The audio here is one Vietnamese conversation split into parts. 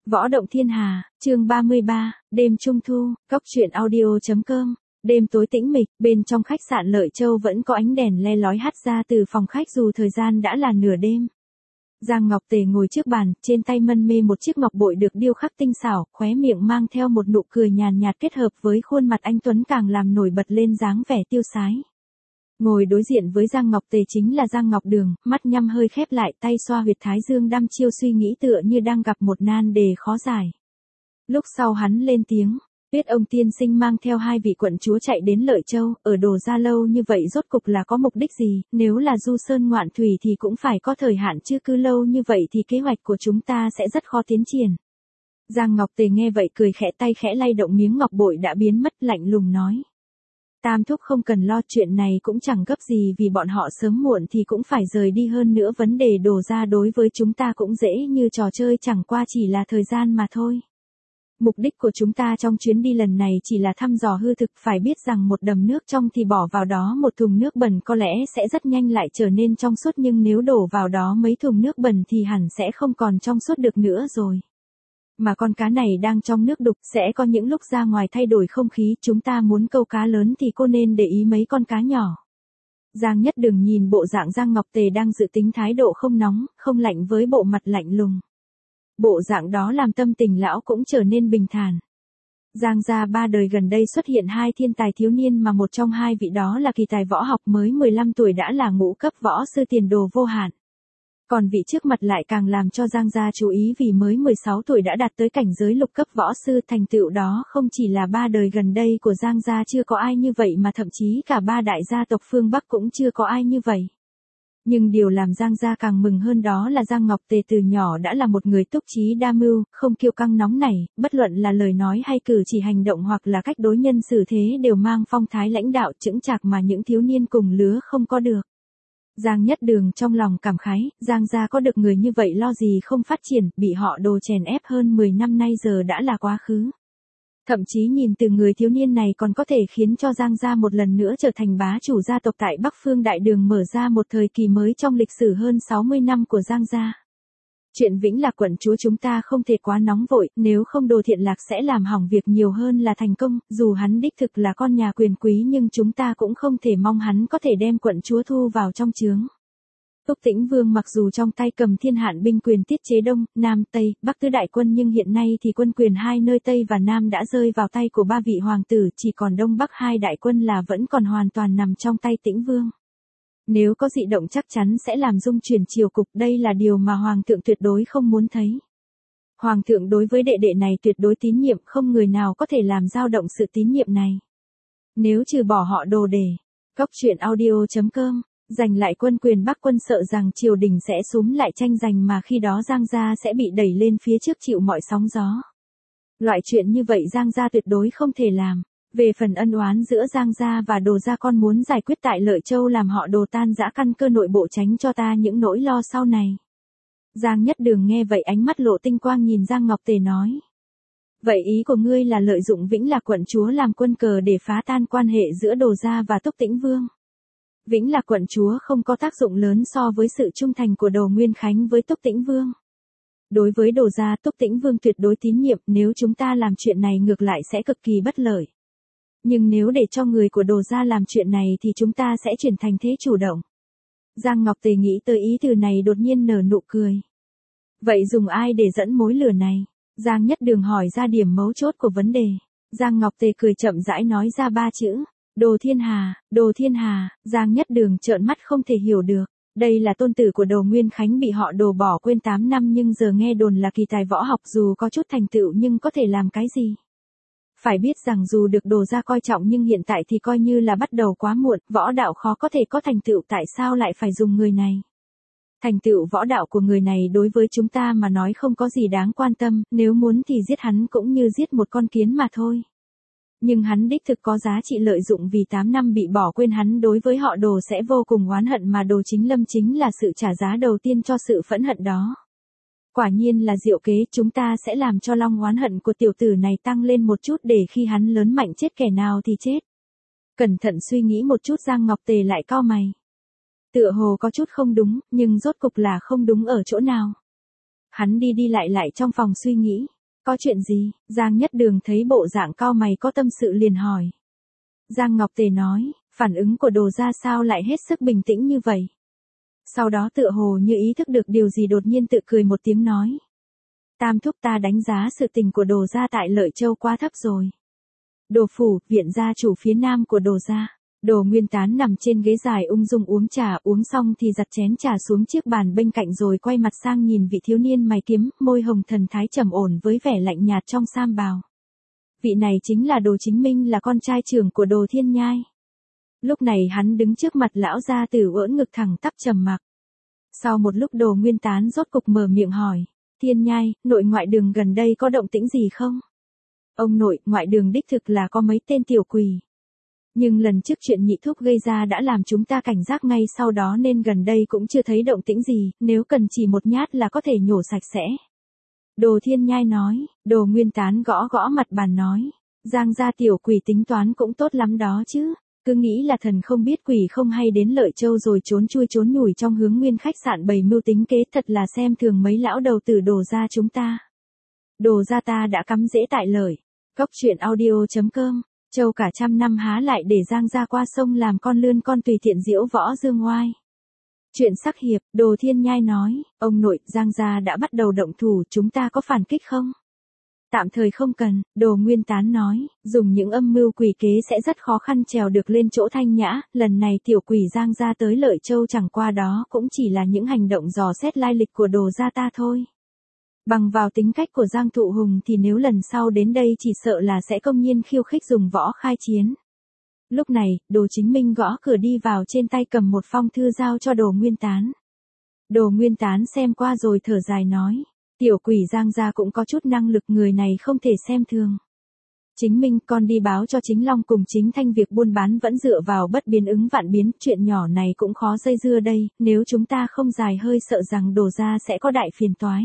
Võ động thiên hà, chương 33, đêm trung thu, cốc truyện audio.com. Đêm tối tĩnh mịch, bên trong khách sạn Lợi Châu vẫn có ánh đèn le lói hắt ra từ phòng khách dù thời gian đã là nửa đêm. Giang Ngọc Tề ngồi trước bàn, trên tay mân mê một chiếc ngọc bội được điêu khắc tinh xảo, khóe miệng mang theo một nụ cười nhàn nhạt kết hợp với khuôn mặt anh tuấn càng làm nổi bật lên dáng vẻ tiêu sái. Ngồi đối diện với Giang Ngọc Tề chính là Giang Ngọc Đường, mắt nhắm hơi khép lại, tay xoa huyệt thái dương đăm chiêu suy nghĩ tựa như đang gặp một nan đề khó giải. Lúc sau hắn lên tiếng, biết ông tiên sinh mang theo hai vị quận chúa chạy đến Lợi Châu, ở Đồ Gia lâu như vậy rốt cục là có mục đích gì, nếu là du sơn ngoạn thủy thì cũng phải có thời hạn chứ cứ lâu như vậy thì kế hoạch của chúng ta sẽ rất khó tiến triển. Giang Ngọc Tề nghe vậy cười khẽ, tay khẽ lay động miếng ngọc bội đã biến mất, lạnh lùng nói. Tam thúc không cần lo, chuyện này cũng chẳng gấp gì vì bọn họ sớm muộn thì cũng phải rời đi, hơn nữa vấn đề Đồ Gia đối với chúng ta cũng dễ như trò chơi, chẳng qua chỉ là thời gian mà thôi. Mục đích của chúng ta trong chuyến đi lần này chỉ là thăm dò hư thực, phải biết rằng một đầm nước trong thì bỏ vào đó một thùng nước bẩn có lẽ sẽ rất nhanh lại trở nên trong suốt, nhưng nếu đổ vào đó mấy thùng nước bẩn thì hẳn sẽ không còn trong suốt được nữa rồi. Mà con cá này đang trong nước đục, sẽ có những lúc ra ngoài thay đổi không khí, chúng ta muốn câu cá lớn thì cô nên để ý mấy con cá nhỏ. Giang Nhất Đường nhìn bộ dạng Giang Ngọc Tề đang dự tính thái độ không nóng, không lạnh với bộ mặt lạnh lùng. Bộ dạng đó làm tâm tình lão cũng trở nên bình thản. Giang gia ba đời gần đây xuất hiện hai thiên tài thiếu niên, mà một trong hai vị đó là kỳ tài võ học, mới 15 tuổi đã là ngũ cấp võ sư, tiền đồ vô hạn. Còn vị trước mặt lại càng làm cho Giang gia chú ý, vì mới 16 tuổi đã đạt tới cảnh giới lục cấp võ sư, thành tựu đó không chỉ là ba đời gần đây của Giang gia chưa có ai như vậy mà thậm chí cả ba đại gia tộc phương Bắc cũng chưa có ai như vậy. Nhưng điều làm Giang gia càng mừng hơn đó là Giang Ngọc Tề từ nhỏ đã là một người túc trí đa mưu, không kiêu căng nóng nảy, bất luận là lời nói hay cử chỉ hành động hoặc là cách đối nhân xử thế đều mang phong thái lãnh đạo chững chạc mà những thiếu niên cùng lứa không có được. Giang Nhất Đường trong lòng cảm khái, Giang gia có được người như vậy lo gì không phát triển, bị họ Đồ chèn ép hơn 10 năm nay giờ đã là quá khứ. Thậm chí nhìn từ người thiếu niên này còn có thể khiến cho Giang gia một lần nữa trở thành bá chủ gia tộc tại Bắc Phương Đại Đường, mở ra một thời kỳ mới trong lịch sử hơn 60 năm của Giang gia. Chuyện Vĩnh Lạc quận chúa chúng ta không thể quá nóng vội, nếu không Đồ Thiện Lạc sẽ làm hỏng việc nhiều hơn là thành công, dù hắn đích thực là con nhà quyền quý nhưng chúng ta cũng không thể mong hắn có thể đem quận chúa thu vào trong trướng. Túc Tĩnh Vương mặc dù trong tay cầm thiên hạn binh quyền tiết chế Đông, Nam, Tây, Bắc tứ đại quân, nhưng hiện nay thì quân quyền hai nơi Tây và Nam đã rơi vào tay của ba vị hoàng tử, chỉ còn Đông Bắc hai đại quân là vẫn còn hoàn toàn nằm trong tay Tĩnh Vương. Nếu có dị động chắc chắn sẽ làm rung chuyển triều cục, đây là điều mà hoàng thượng tuyệt đối không muốn thấy. Hoàng thượng đối với đệ đệ này tuyệt đối tín nhiệm, không người nào có thể làm dao động sự tín nhiệm này. Nếu trừ bỏ họ Đồ để, cốc truyện audio.com, giành lại quân quyền Bắc quân, sợ rằng triều đình sẽ xúm lại tranh giành, mà khi đó Giang gia sẽ bị đẩy lên phía trước chịu mọi sóng gió. Loại chuyện như vậy Giang gia tuyệt đối không thể làm. Về phần ân oán giữa Giang gia và Đồ gia con muốn giải quyết tại Lợi Châu, làm họ Đồ tan rã căn cơ nội bộ, tránh cho ta những nỗi lo sau này. Giang Nhất Đường nghe vậy ánh mắt lộ tinh quang nhìn Giang Ngọc Tề nói. Vậy ý của ngươi là lợi dụng Vĩnh Lạc quận chúa làm quân cờ để phá tan quan hệ giữa Đồ gia và Túc Tĩnh Vương. Vĩnh Lạc quận chúa không có tác dụng lớn so với sự trung thành của Đồ Nguyên Khánh với Túc Tĩnh Vương. Đối với Đồ gia, Túc Tĩnh Vương tuyệt đối tín nhiệm, nếu chúng ta làm chuyện này ngược lại sẽ cực kỳ bất lợi. Nhưng nếu để cho người của Đồ gia làm chuyện này thì chúng ta sẽ chuyển thành thế chủ động. Giang Ngọc Tề nghĩ tới ý từ này đột nhiên nở nụ cười. Vậy dùng ai để dẫn mối lửa này? Giang Nhất Đường hỏi ra điểm mấu chốt của vấn đề. Giang Ngọc Tề cười chậm rãi nói ra ba chữ. Đồ Thiên Hà, Đồ Thiên Hà. Giang Nhất Đường trợn mắt không thể hiểu được. Đây là tôn tử của Đồ Nguyên Khánh bị họ Đồ bỏ quên 8 năm nhưng giờ nghe đồn là kỳ tài võ học, dù có chút thành tựu nhưng có thể làm cái gì? Phải biết rằng dù được Đồ gia coi trọng nhưng hiện tại thì coi như là bắt đầu quá muộn, võ đạo khó có thể có thành tựu, tại sao lại phải dùng người này? Thành tựu võ đạo của người này đối với chúng ta mà nói không có gì đáng quan tâm, nếu muốn thì giết hắn cũng như giết một con kiến mà thôi. Nhưng hắn đích thực có giá trị, lợi dụng vì 8 năm bị bỏ quên, hắn đối với họ Đồ sẽ vô cùng oán hận, mà Đồ Chính Lâm chính là sự trả giá đầu tiên cho sự phẫn hận đó. Quả nhiên là diệu kế, chúng ta sẽ làm cho long oán hận của tiểu tử này tăng lên một chút, để khi hắn lớn mạnh chết kẻ nào thì chết. Cẩn thận suy nghĩ một chút, Giang Ngọc Tề lại cau mày. Tựa hồ có chút không đúng, nhưng rốt cục là không đúng ở chỗ nào. Hắn đi đi lại lại trong phòng suy nghĩ. Có chuyện gì? Giang Nhất Đường thấy bộ dạng cau mày có tâm sự liền hỏi. Giang Ngọc Tề nói, phản ứng của Đồ gia sao lại hết sức bình tĩnh như vậy? Sau đó tựa hồ như ý thức được điều gì đột nhiên tự cười một tiếng nói. Tam thúc, ta đánh giá sự tình của Đồ gia tại Lợi Châu quá thấp rồi. Đồ phủ, viện gia chủ phía nam của Đồ gia. Đồ Nguyên Tán nằm trên ghế dài ung dung uống trà, uống xong thì giặt chén trà xuống chiếc bàn bên cạnh rồi quay mặt sang nhìn vị thiếu niên mày kiếm, môi hồng thần thái trầm ổn với vẻ lạnh nhạt trong sam bào. Vị này chính là Đồ Chính Minh, là con trai trưởng của Đồ Thiên Nhai. Lúc này hắn đứng trước mặt lão gia tử ưỡn ngực thẳng tắp trầm mặc. Sau một lúc Đồ Nguyên Tán rốt cục mở miệng hỏi, Thiên Nhai, nội ngoại đường gần đây có động tĩnh gì không? Ông nội, ngoại đường đích thực là có mấy tên tiểu quỷ. Nhưng lần trước chuyện nhị thúc gây ra đã làm chúng ta cảnh giác ngay sau đó nên gần đây cũng chưa thấy động tĩnh gì, nếu cần chỉ một nhát là có thể nhổ sạch sẽ. Đồ Thiên Nhai nói. Đồ Nguyên Tán gõ gõ mặt bàn nói, Giang gia tiểu quỷ tính toán cũng tốt lắm đó chứ, cứ nghĩ là thần không biết quỷ không hay đến Lợi Châu rồi trốn chui trốn nhủi trong hướng nguyên khách sạn bày mưu tính kế, thật là xem thường mấy lão đầu tử Đồ gia chúng ta. Đồ gia ta đã cắm rễ tại Lợi. Góc truyện audio.com. Châu cả trăm năm há lại để Giang gia qua sông làm con lươn con tùy tiện diễu võ dương oai. Chuyện sắc hiệp. Đồ Thiên Nhai nói, ông nội, Giang gia đã bắt đầu động thủ, chúng ta có phản kích không? Tạm thời không cần. Đồ Nguyên Tán nói, dùng những âm mưu quỷ kế sẽ rất khó khăn trèo được lên chỗ Thanh Nhã, lần này tiểu quỷ Giang gia tới Lợi Châu chẳng qua đó cũng chỉ là những hành động dò xét lai lịch của Đồ gia ta thôi. Bằng vào tính cách của Giang Thụ Hùng thì nếu lần sau đến đây chỉ sợ là sẽ công nhiên khiêu khích dùng võ khai chiến. Lúc này, Đồ Chính Minh gõ cửa đi vào, trên tay cầm một phong thư giao cho Đồ Nguyên Tán. Đồ Nguyên Tán xem qua rồi thở dài nói, tiểu quỷ Giang gia cũng có chút năng lực, người này không thể xem thường. Chính Minh, con đi báo cho Chính Long cùng Chính Thanh việc buôn bán vẫn dựa vào bất biến ứng vạn biến, chuyện nhỏ này cũng khó dây dưa đây, nếu chúng ta không dài hơi sợ rằng Đồ gia sẽ có đại phiền toái.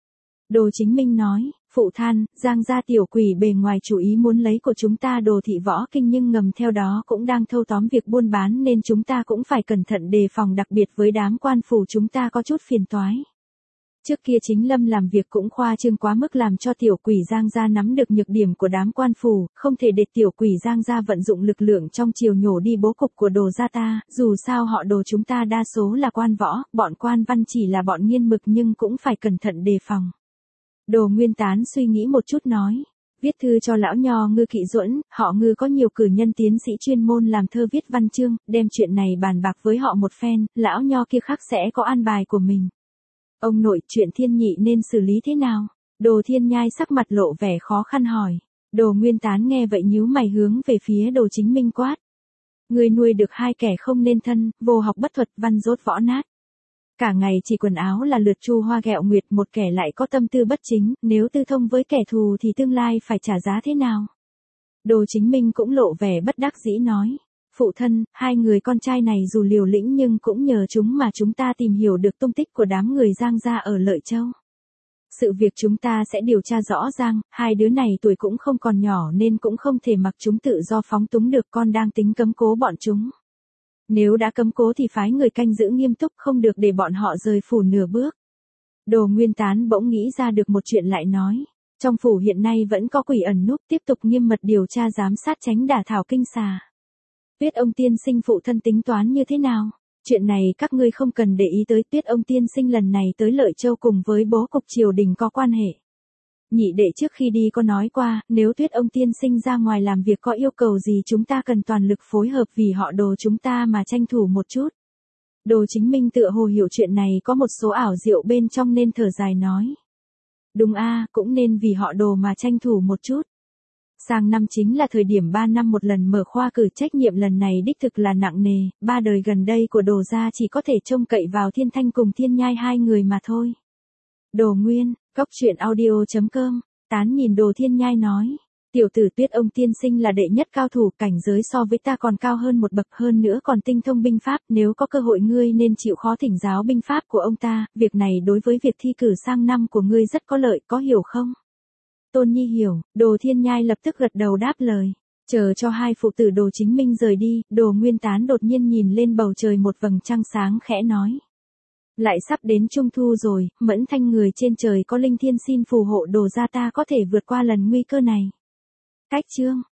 Đồ Chính Minh nói, phụ than, Giang gia tiểu quỷ bề ngoài chủ ý muốn lấy của chúng ta Đồ thị võ kinh nhưng ngầm theo đó cũng đang thâu tóm việc buôn bán nên chúng ta cũng phải cẩn thận đề phòng, đặc biệt với đám quan phủ chúng ta có chút phiền toái. Trước kia Chính Lâm làm việc cũng khoa trương quá mức làm cho tiểu quỷ Giang gia nắm được nhược điểm của đám quan phủ, không thể để tiểu quỷ Giang gia vận dụng lực lượng trong triều nhổ đi bố cục của Đồ gia ta, dù sao họ Đồ chúng ta đa số là quan võ, bọn quan văn chỉ là bọn nghiên mực nhưng cũng phải cẩn thận đề phòng. Đồ Nguyên Tán suy nghĩ một chút nói, viết thư cho lão nho Ngư Kỵ Duẫn, họ Ngư có nhiều cử nhân tiến sĩ chuyên môn làm thơ viết văn chương, đem chuyện này bàn bạc với họ một phen, lão nho kia khác sẽ có an bài của mình. Ông nội, chuyện Thiên Nhị nên xử lý thế nào? Đồ Thiên Nhai sắc mặt lộ vẻ khó khăn hỏi. Đồ Nguyên Tán nghe vậy nhíu mày hướng về phía Đồ Chính Minh quát. Người nuôi được hai kẻ không nên thân, vô học bất thuật, văn dốt võ nát. Cả ngày chỉ quần áo là lượt chu hoa ghẹo nguyệt, một kẻ lại có tâm tư bất chính, nếu tư thông với kẻ thù thì tương lai phải trả giá thế nào? Đồ Chính Minh cũng lộ vẻ bất đắc dĩ nói. Phụ thân, hai người con trai này dù liều lĩnh nhưng cũng nhờ chúng mà chúng ta tìm hiểu được tung tích của đám người Giang gia ở Lợi Châu. Sự việc chúng ta sẽ điều tra rõ ràng, hai đứa này tuổi cũng không còn nhỏ nên cũng không thể mặc chúng tự do phóng túng được, con đang tính cấm cố bọn chúng. Nếu đã cấm cố thì phái người canh giữ nghiêm túc, không được để bọn họ rời phủ nửa bước. Đồ Nguyên Tán bỗng nghĩ ra được một chuyện lại nói. Trong phủ hiện nay vẫn có quỷ ẩn núp, tiếp tục nghiêm mật điều tra giám sát tránh đả thảo kinh xà. Tuyết ông tiên sinh phụ thân tính toán như thế nào? Chuyện này các ngươi không cần để ý tới, Tuyết ông tiên sinh lần này tới Lợi Châu cùng với bố cục triều đình có quan hệ. Nhị đệ trước khi đi có nói qua, nếu Tuyết ông tiên sinh ra ngoài làm việc có yêu cầu gì chúng ta cần toàn lực phối hợp vì họ Đồ chúng ta mà tranh thủ một chút. Đồ Chính Minh tựa hồ hiểu chuyện này có một số ảo diệu bên trong nên thở dài nói. Đúng a, cũng nên vì họ Đồ mà tranh thủ một chút. Sang năm chính là thời điểm 3 năm một lần mở khoa cử, trách nhiệm lần này đích thực là nặng nề, 3 đời gần đây của Đồ gia chỉ có thể trông cậy vào Thiên Thanh cùng Thiên Nhai hai người mà thôi. Đồ Nguyên, góc truyện audio.com, Tán nhìn Đồ Thiên Nhai nói, tiểu tử Tuyết ông tiên sinh là đệ nhất cao thủ, cảnh giới so với ta còn cao hơn một bậc, hơn nữa còn tinh thông binh pháp, nếu có cơ hội ngươi nên chịu khó thỉnh giáo binh pháp của ông ta, việc này đối với việc thi cử sang năm của ngươi rất có lợi, có hiểu không? Tôn Nhi hiểu. Đồ Thiên Nhai lập tức gật đầu đáp lời. Chờ cho hai phụ tử Đồ Chính Minh rời đi, Đồ Nguyên Tán đột nhiên nhìn lên bầu trời một vầng trăng sáng khẽ nói. Lại sắp đến Trung thu rồi, Mẫn Thanh người trên trời có linh thiên xin phù hộ đồ ra ta có thể vượt qua lần nguy cơ này. Cách chương